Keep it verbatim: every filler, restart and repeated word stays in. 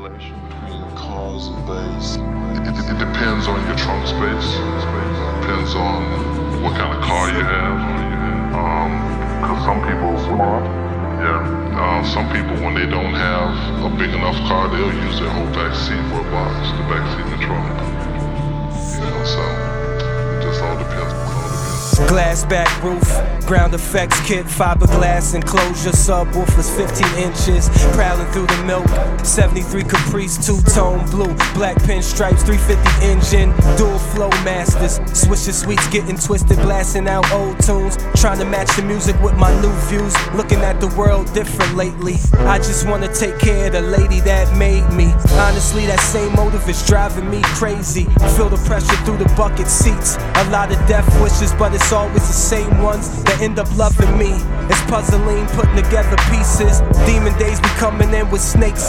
relation between cars and bass. It, it, it depends on your trunk space. Depends on what kind of car you have. Um, cause some people smart. Yeah. Uh, some people, when they don't have a big enough car, they'll use their whole back seat for a box, the back seat in the trunk. You know, so it just all depends. Glass back roof, ground effects kit, fiberglass enclosure, subwoofers fifteen inches, prowling through the milk, seventy-three Caprice, two-tone blue, black pinstripes, three fifty engine, dual flow masters, swisher sweets getting twisted, blasting out old tunes, trying to match the music with my new views, looking at the world different lately. I just wanna take care of the lady that made me. Honestly, that same motive is driving me crazy. Feel the pressure through the bucket seats, a lot of death wishes, but it's always the same ones that end up loving me. It's puzzling, putting together pieces. Demon days be coming in with snakes